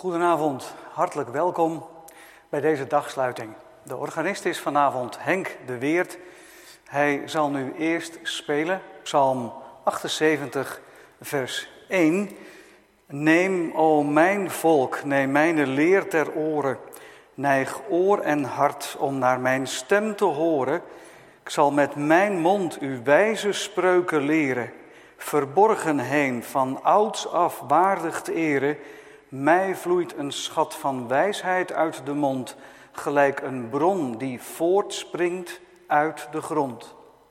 Goedenavond, hartelijk welkom bij deze dagsluiting. De organist is vanavond Henk de Weert. Hij zal nu eerst spelen, Psalm 78, vers 1. Neem, o mijn volk, neem mijn leer ter oren. Neig oor en hart om naar mijn stem te horen. Ik zal met mijn mond uw wijze spreuken leren. Verborgen heen, van ouds af waardig te eren. Mij vloeit een schat van wijsheid uit de mond, gelijk een bron die voortspringt uit de grond.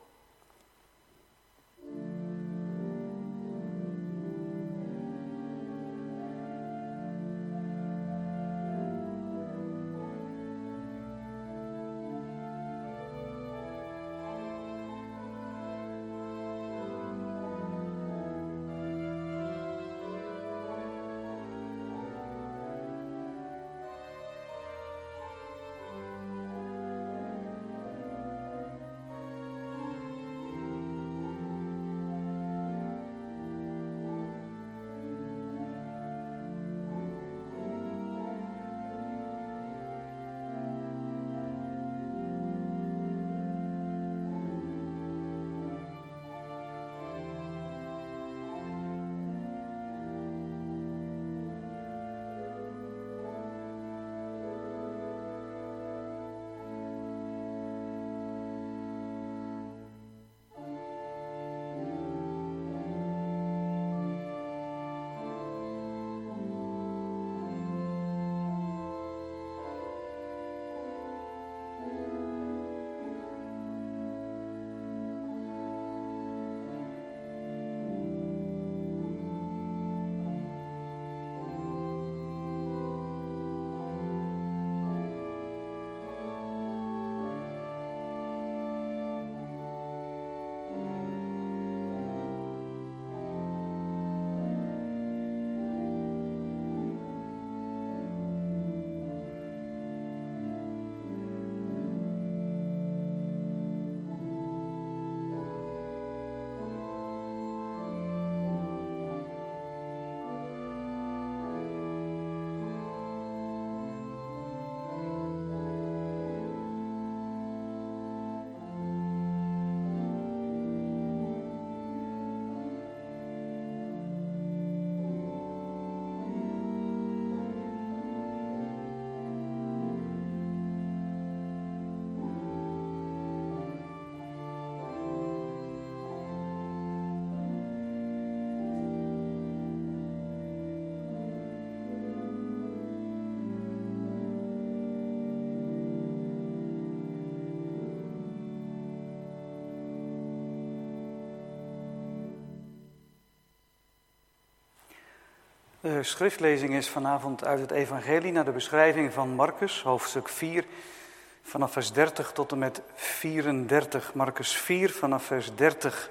De schriftlezing is vanavond uit het evangelie naar de beschrijving van Marcus, hoofdstuk 4, vanaf vers 30 tot en met 34. Marcus 4 vanaf vers 30.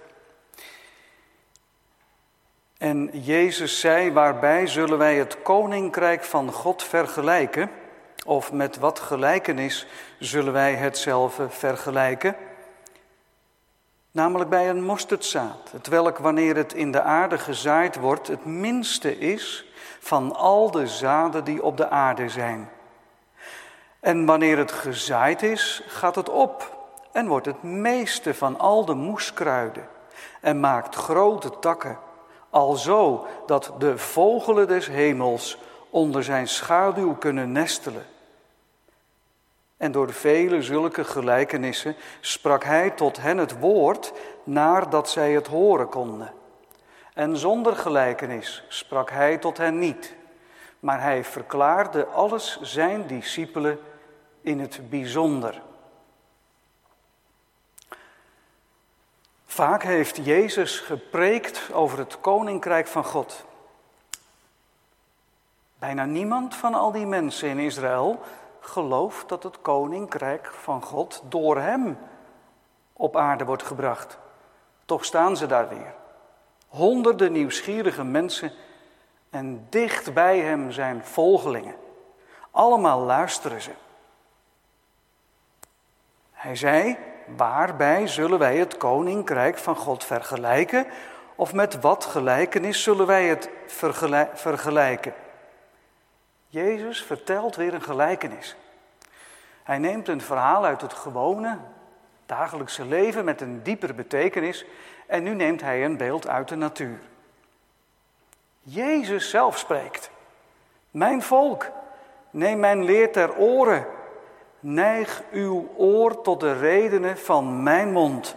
En Jezus zei, waarbij zullen wij het koninkrijk van God vergelijken? Of met wat gelijkenis zullen wij hetzelfde vergelijken? Namelijk bij een mosterdzaad, hetwelk wanneer het in de aarde gezaaid wordt, het minste is van al de zaden die op de aarde zijn. En wanneer het gezaaid is, gaat het op en wordt het meeste van al de moeskruiden en maakt grote takken, alzo dat de vogelen des hemels onder zijn schaduw kunnen nestelen. En door vele zulke gelijkenissen sprak hij tot hen het woord, nadat zij het horen konden. En zonder gelijkenis sprak hij tot hen niet, maar hij verklaarde alles zijn discipelen in het bijzonder. Vaak heeft Jezus gepreekt over het koninkrijk van God. Bijna niemand van al die mensen in Israël gelooft dat het koninkrijk van God door hem op aarde wordt gebracht. Toch staan ze daar weer. Honderden nieuwsgierige mensen en dicht bij hem zijn volgelingen. Allemaal luisteren ze. Hij zei, waarbij zullen wij het koninkrijk van God vergelijken? Of met wat gelijkenis zullen wij het vergelijken? Jezus vertelt weer een gelijkenis. Hij neemt een verhaal uit het gewone, dagelijkse leven met een diepere betekenis en nu neemt hij een beeld uit de natuur. Jezus zelf spreekt. Mijn volk, neem mijn leer ter oren. Neig uw oor tot de redenen van mijn mond.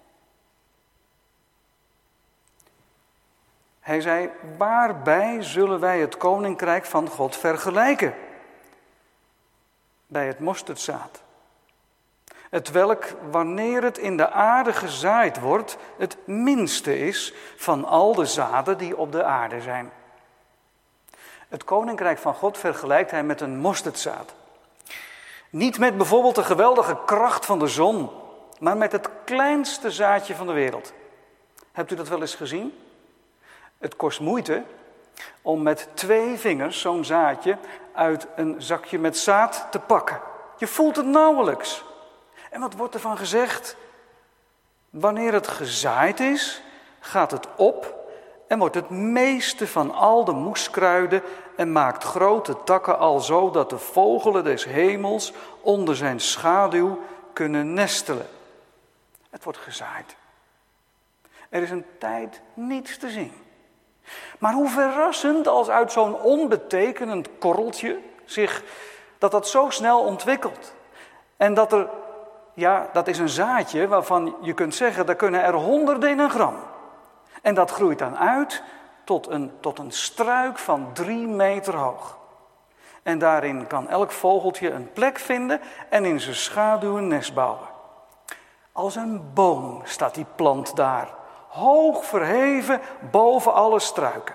Hij zei, waarbij zullen wij het koninkrijk van God vergelijken? Bij het mosterdzaad. Hetwelk, wanneer het in de aarde gezaaid wordt, het minste is van al de zaden die op de aarde zijn. Het koninkrijk van God vergelijkt hij met een mosterdzaad. Niet met bijvoorbeeld de geweldige kracht van de zon, maar met het kleinste zaadje van de wereld. Hebt u dat wel eens gezien? Het kost moeite om met 2 vingers zo'n zaadje uit een zakje met zaad te pakken. Je voelt het nauwelijks. En wat wordt ervan gezegd? Wanneer het gezaaid is, gaat het op en wordt het meeste van al de moeskruiden en maakt grote takken alzo dat de vogelen des hemels onder zijn schaduw kunnen nestelen. Het wordt gezaaid. Er is een tijd niets te zien. Maar hoe verrassend als uit zo'n onbetekenend korreltje dat zo snel ontwikkelt. En dat is een zaadje waarvan je kunt zeggen, daar kunnen er honderden in een gram. En dat groeit dan uit tot een struik van 3 meter hoog. En daarin kan elk vogeltje een plek vinden en in zijn schaduw een nest bouwen. Als een boom staat die plant daar, hoog verheven boven alle struiken.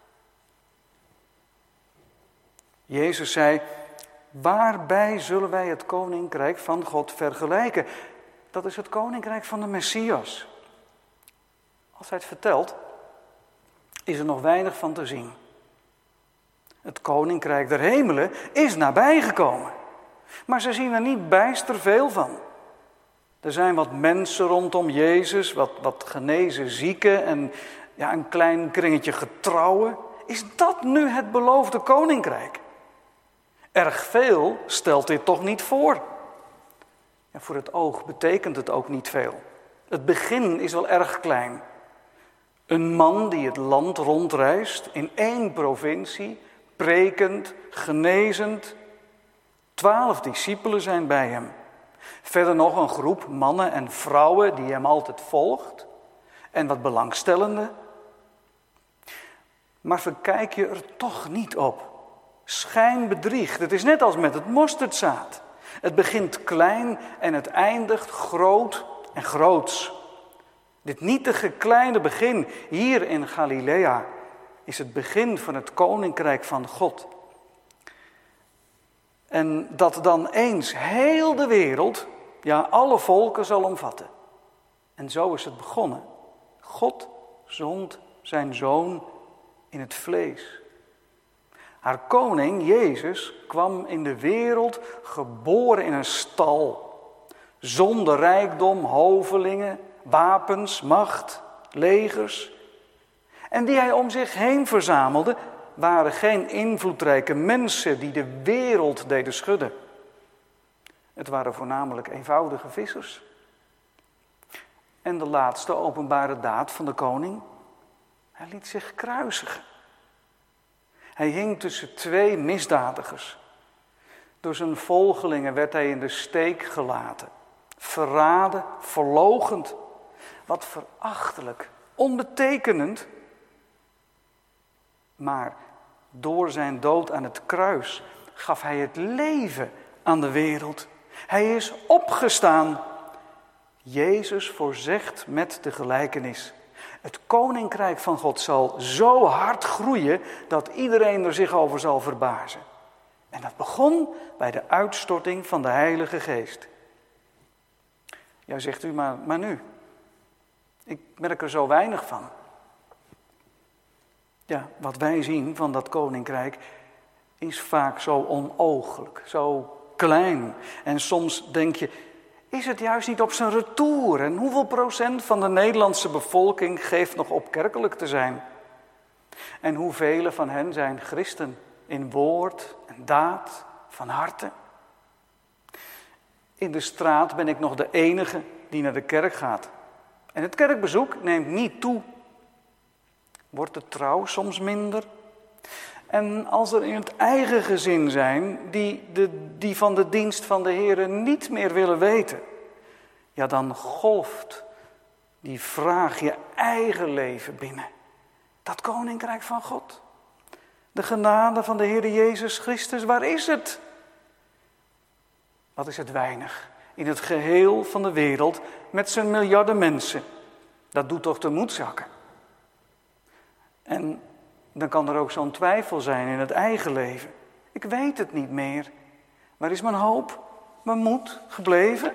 Jezus zei, waarbij zullen wij het koninkrijk van God vergelijken? Dat is het koninkrijk van de Messias. Als hij het vertelt, is er nog weinig van te zien. Het koninkrijk der hemelen is nabijgekomen. Maar ze zien er niet bijster veel van. Er zijn wat mensen rondom Jezus, wat genezen zieken en een klein kringetje getrouwen. Is dat nu het beloofde koninkrijk? Erg veel stelt dit toch niet voor. En voor het oog betekent het ook niet veel. Het begin is wel erg klein. Een man die het land rondreist in 1 provincie, prekend, genezend. 12 discipelen zijn bij hem. Verder nog een groep mannen en vrouwen die hem altijd volgt. En wat belangstellenden. Maar verkijk je er toch niet op. Schijn bedriegt. Het is net als met het mosterdzaad. Het begint klein en het eindigt groot en groots. Dit nietige kleine begin hier in Galilea is het begin van het koninkrijk van God. En dat dan eens heel de wereld, alle volken zal omvatten. En zo is het begonnen. God zond zijn zoon in het vlees. Haar koning, Jezus, kwam in de wereld geboren in een stal. Zonder rijkdom, hovelingen, wapens, macht, legers. En die hij om zich heen verzamelde, waren geen invloedrijke mensen die de wereld deden schudden. Het waren voornamelijk eenvoudige vissers. En de laatste openbare daad van de koning, hij liet zich kruisigen. Hij hing tussen 2 misdadigers. Door zijn volgelingen werd hij in de steek gelaten. Verraden, verloochend. Wat verachtelijk, onbetekenend. Maar door zijn dood aan het kruis gaf hij het leven aan de wereld. Hij is opgestaan. Jezus voorzegt met de gelijkenis. Het koninkrijk van God zal zo hard groeien dat iedereen er zich over zal verbazen. En dat begon bij de uitstorting van de Heilige Geest. Ja, zegt u, maar nu? Ik merk er zo weinig van. Ja, wat wij zien van dat koninkrijk is vaak zo onooglijk, zo klein. En soms denk je, is het juist niet op zijn retour? En hoeveel procent van de Nederlandse bevolking geeft nog op kerkelijk te zijn? En hoeveel van hen zijn christen? in woord en daad, van harte. In de straat ben ik nog de enige die naar de kerk gaat. En het kerkbezoek neemt niet toe. Wordt de trouw soms minder? En als er in het eigen gezin zijn die van de dienst van de Heere niet meer willen weten, ja, dan golft die vraag je eigen leven binnen. Dat koninkrijk van God. De genade van de Heere Jezus Christus, waar is het? Wat is het weinig in het geheel van de wereld met zijn miljarden mensen. Dat doet toch de moed zakken. En dan kan er ook zo'n twijfel zijn in het eigen leven. Ik weet het niet meer. Waar is mijn hoop, mijn moed gebleven?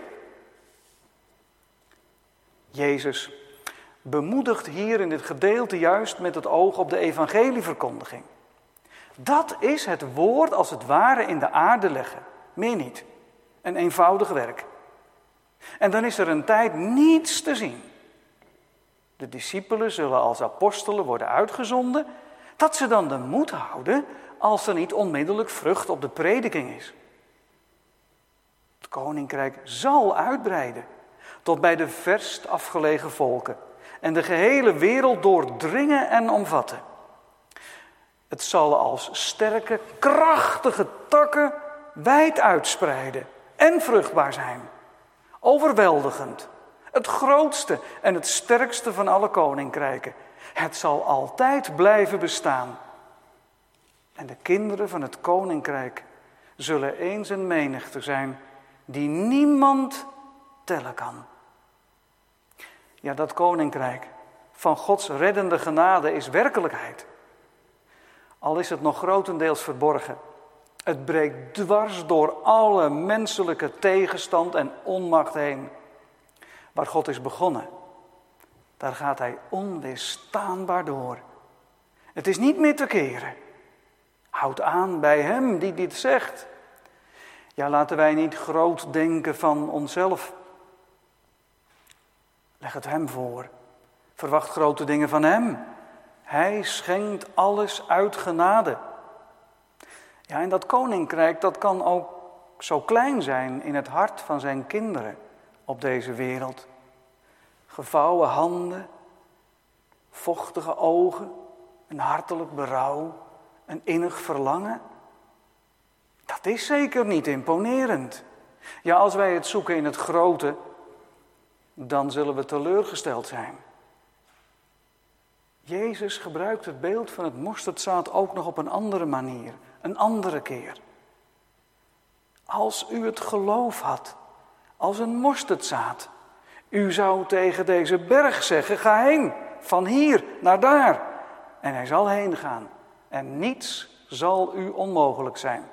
Jezus bemoedigt hier in dit gedeelte juist met het oog op de evangelieverkondiging. Dat is het woord als het ware in de aarde leggen. Meer niet. Een eenvoudig werk. En dan is er een tijd niets te zien. De discipelen zullen als apostelen worden uitgezonden, dat ze dan de moed houden als er niet onmiddellijk vrucht op de prediking is. Het koninkrijk zal uitbreiden tot bij de verst afgelegen volken en de gehele wereld doordringen en omvatten. Het zal als sterke, krachtige takken wijd uitspreiden en vruchtbaar zijn. Overweldigend. Het grootste en het sterkste van alle koninkrijken. Het zal altijd blijven bestaan. En de kinderen van het koninkrijk zullen eens een menigte zijn die niemand tellen kan. Ja, dat koninkrijk van Gods reddende genade is werkelijkheid. Al is het nog grotendeels verborgen. Het breekt dwars door alle menselijke tegenstand en onmacht heen. Waar God is begonnen, daar gaat hij onweerstaanbaar door. Het is niet meer te keren. Houd aan bij hem die dit zegt. Ja, laten wij niet groot denken van onszelf. Leg het hem voor. Verwacht grote dingen van hem. Hij schenkt alles uit genade. Ja, en dat koninkrijk, dat kan ook zo klein zijn in het hart van zijn kinderen op deze wereld. Gevouwen handen, vochtige ogen, een hartelijk berouw, een innig verlangen. Dat is zeker niet imponerend. Ja, als wij het zoeken in het grote, dan zullen we teleurgesteld zijn. Jezus gebruikt het beeld van het mosterdzaad ook nog op een andere manier, een andere keer. Als u het geloof had, als een mosterdzaad, u zou tegen deze berg zeggen, ga heen, van hier naar daar. En hij zal heen gaan en niets zal u onmogelijk zijn.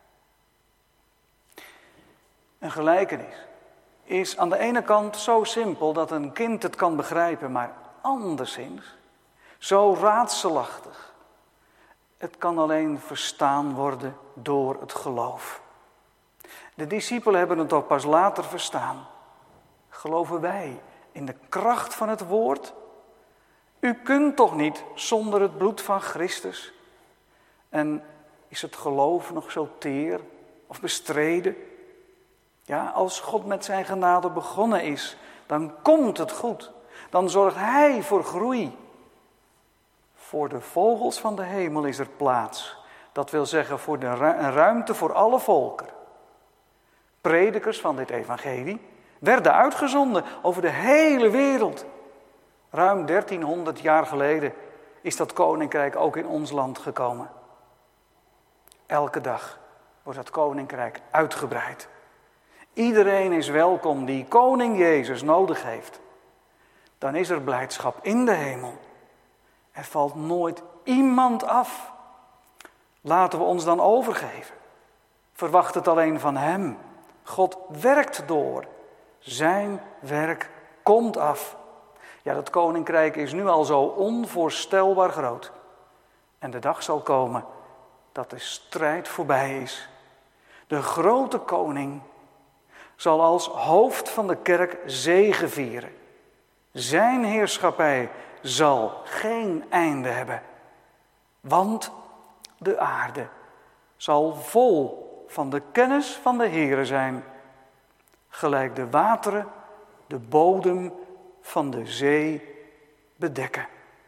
Een gelijkenis is aan de ene kant zo simpel dat een kind het kan begrijpen, maar anderszins zo raadselachtig. Het kan alleen verstaan worden door het geloof. De discipelen hebben het ook pas later verstaan. Geloven wij in de kracht van het woord? U kunt toch niet zonder het bloed van Christus? En is het geloof nog zo teer of bestreden? Ja, als God met zijn genade begonnen is, dan komt het goed. Dan zorgt hij voor groei. Voor de vogels van de hemel is er plaats. Dat wil zeggen voor een ruimte voor alle volken. Predikers van dit evangelie werden uitgezonden over de hele wereld. Ruim 1300 jaar geleden is dat koninkrijk ook in ons land gekomen. Elke dag wordt dat koninkrijk uitgebreid. Iedereen is welkom die koning Jezus nodig heeft. Dan is er blijdschap in de hemel. Er valt nooit iemand af. Laten we ons dan overgeven. Verwacht het alleen van hem. God werkt door. Zijn werk komt af. Ja, dat koninkrijk is nu al zo onvoorstelbaar groot. En de dag zal komen dat de strijd voorbij is. De grote koning zal als hoofd van de kerk zegevieren. Zijn heerschappij zal geen einde hebben. Want de aarde zal vol van de kennis van de Heere zijn, gelijk de wateren de bodem van de zee bedekken.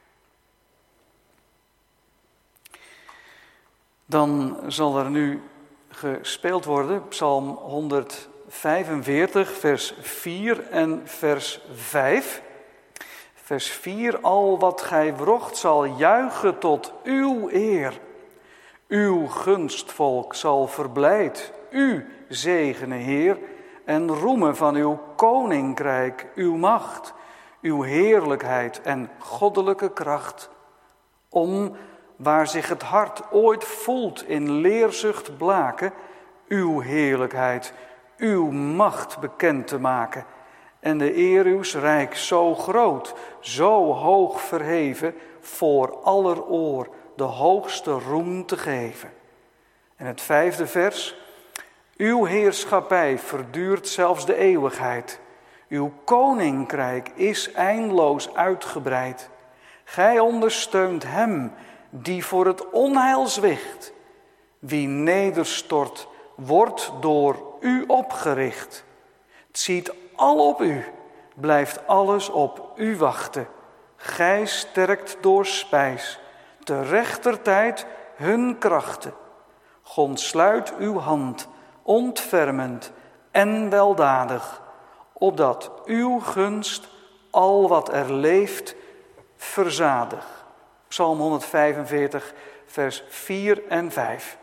Dan zal er nu gespeeld worden, Psalm 145, vers 4 en vers 5. Vers 4, al wat gij wrocht zal juichen tot uw eer. Uw gunstvolk zal verblijd, u zegene Heer, en roemen van uw koninkrijk, uw macht, uw heerlijkheid en goddelijke kracht. Om, waar zich het hart ooit voelt in leerzucht blaken, uw heerlijkheid, uw macht bekend te maken. En de eer uws rijk zo groot, zo hoog verheven, voor aller oor de hoogste roem te geven. En het 5e vers. Uw heerschappij verduurt zelfs de eeuwigheid. Uw koninkrijk is eindeloos uitgebreid. Gij ondersteunt hem die voor het onheil zwicht. Wie nederstort, wordt door u opgericht. Het ziet al op u, blijft alles op u wachten. Gij sterkt door spijs, te rechtertijd hun krachten. God sluit uw hand, ontfermend en weldadig, opdat uw gunst al wat er leeft verzadig. Psalm 145, vers 4 en 5.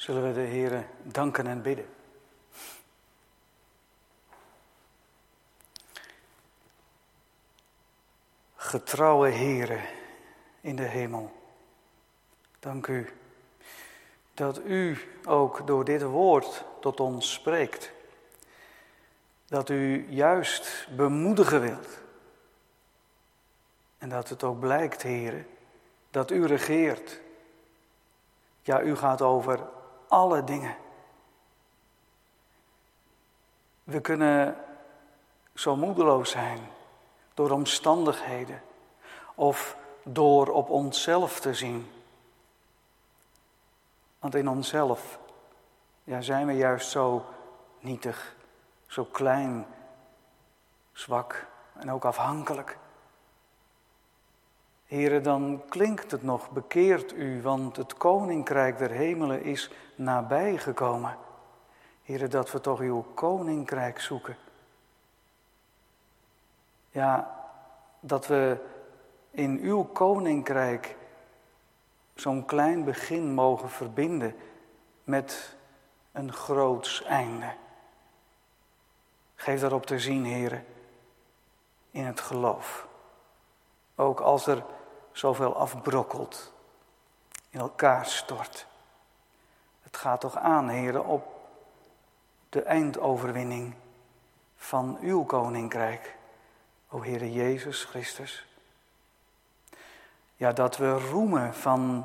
Zullen we de Heere danken en bidden. Getrouwe Heere in de hemel, dank u dat u ook door dit woord tot ons spreekt. Dat u juist bemoedigen wilt. En dat het ook blijkt, Heere, dat u regeert. Ja, u gaat over alle dingen. We kunnen zo moedeloos zijn door omstandigheden of door op onszelf te zien. Want in onszelf zijn we juist zo nietig, zo klein, zwak en ook afhankelijk. Heere, dan klinkt het nog, bekeert u, want het koninkrijk der hemelen is nabijgekomen. Heere, dat we toch uw koninkrijk zoeken. Ja, dat we in uw koninkrijk zo'n klein begin mogen verbinden met een groots einde. Geef daarop te zien, Heere, in het geloof. Ook als er zoveel afbrokkelt, in elkaar stort. Het gaat toch aan, Heere, op de eindoverwinning van uw koninkrijk, o Heere Jezus Christus. Ja, dat we roemen van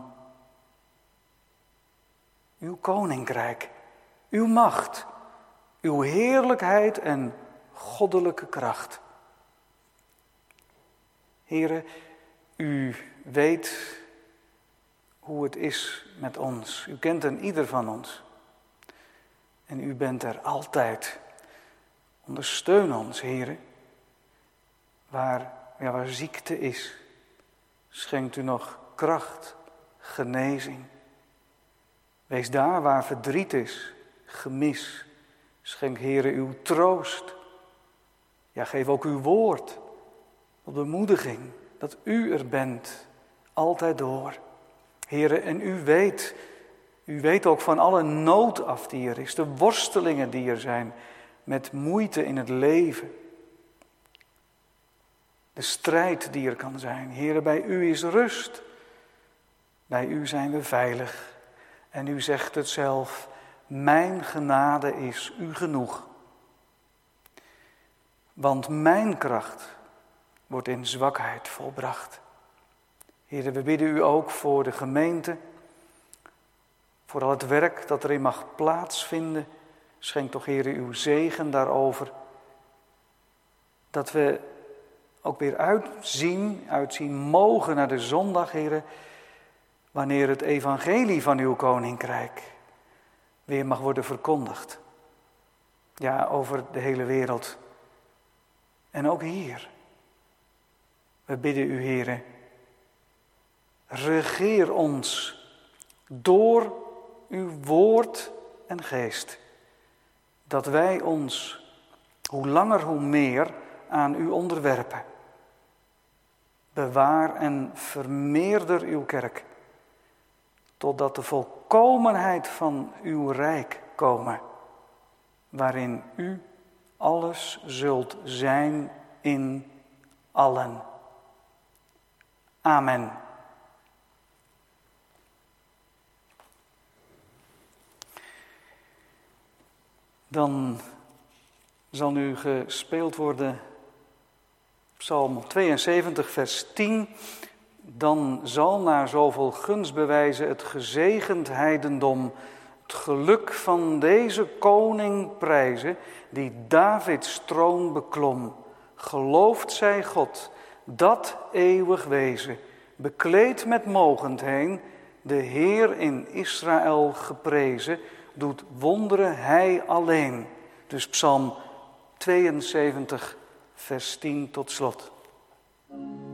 uw koninkrijk, uw macht, uw heerlijkheid en goddelijke kracht. Heere, u weet hoe het is met ons. U kent een ieder van ons. En u bent er altijd. Ondersteun ons, Heere. Waar ziekte is, schenkt u nog kracht, genezing. Wees daar waar verdriet is, gemis. Schenk, Heere, uw troost. Ja, geef ook uw woord, op bemoediging, dat u er bent, altijd door. Heere, en u weet ook van alle nood af die er is, de worstelingen die er zijn, met moeite in het leven. De strijd die er kan zijn. Heere, bij u is rust. Bij u zijn we veilig. En u zegt het zelf, mijn genade is u genoeg. Want mijn kracht wordt in zwakheid volbracht. Heere, we bidden u ook voor de gemeente, voor al het werk dat erin mag plaatsvinden. Schenk toch, Heere, uw zegen daarover. Dat we ook weer uitzien mogen naar de zondag, Heere, wanneer het evangelie van uw koninkrijk weer mag worden verkondigd. Ja, over de hele wereld. En ook hier. We bidden u, Heere, regeer ons door uw woord en geest. Dat wij ons, hoe langer hoe meer, aan u onderwerpen. Bewaar en vermeerder uw kerk, totdat de volkomenheid van uw rijk komen, waarin u alles zult zijn in allen. Amen. Dan zal nu gespeeld worden Psalm 72, vers 10. Dan zal naar zoveel gunstbewijzen het gezegend heidendom het geluk van deze koning prijzen, die Davids troon beklom. Geloofd zij God, dat eeuwig wezen, bekleed met mogendheen, de Heer in Israël geprezen, doet wonderen hij alleen. Dus Psalm 72, vers 10 tot slot.